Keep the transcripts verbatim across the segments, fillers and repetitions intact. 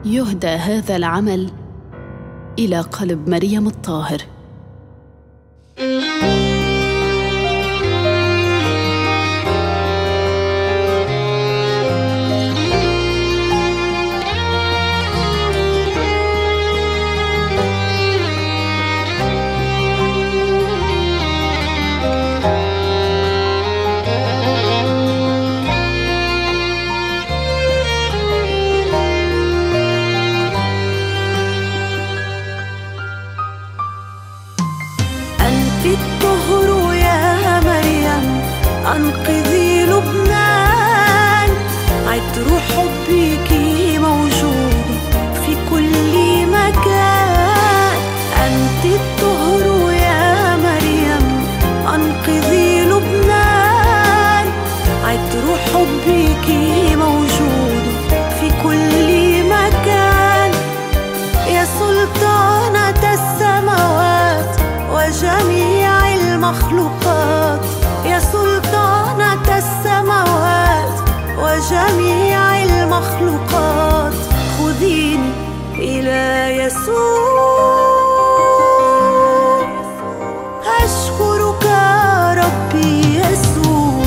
يهدى هذا العمل إلى قلب مريم الطاهر. الطهر يا مريم أنقذي لبنان، عطر حبك موجود في كل مكان. أنت الطهر يا مريم أنقذي لبنان، عطر حبك موجود في كل مكان. يا سلطانة السماوات وجميع المخلوقات، يا سلطانة السماوات وجميع المخلوقات، خذيني إلى يسوع. أشكرك ربي يسوع.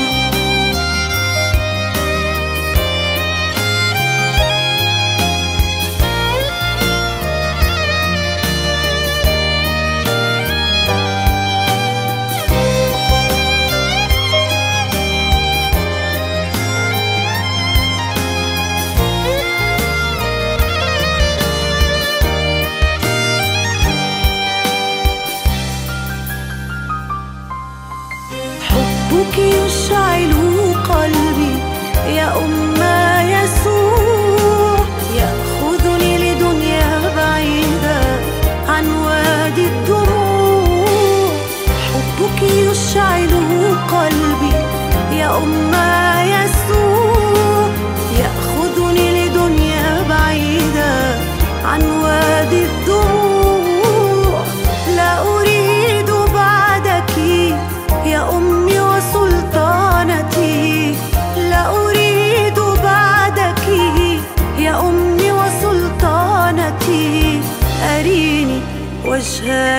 حبك يشعل قلبي يا أم يسوع، يأخذني لدنيا بعيدة عن وادي الدموع. حبك يشعل قلبي يا أم يسوع، يأخذني لدنيا بعيدة عن وادي الدموع. لا أريد بعدك يا أمي وسلطانتي، لا أريد بعدك يا أمي وسلطانتي. أريني وجه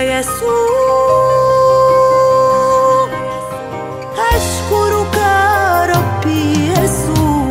يسوع. أشكرك ربي يسوع.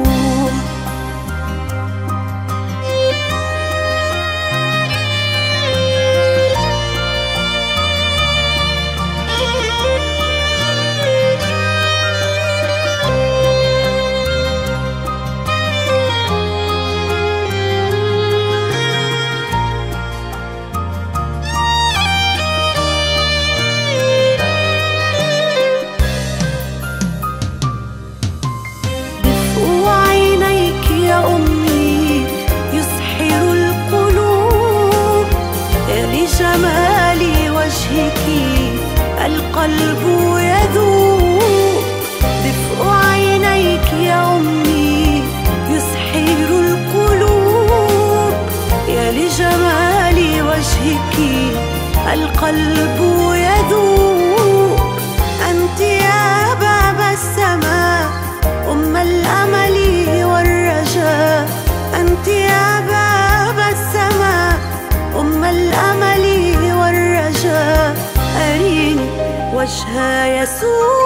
جمال وجهك القلب يذوب، دفء عينيك يا أمي يسحر القلوب. يا لجمال وجهك القلب يذوب. أنت يا باب السماء أم الأمل والرجاء، أنت يا باب السماء أم الأمل والرجاء. أريني وجه يسوع.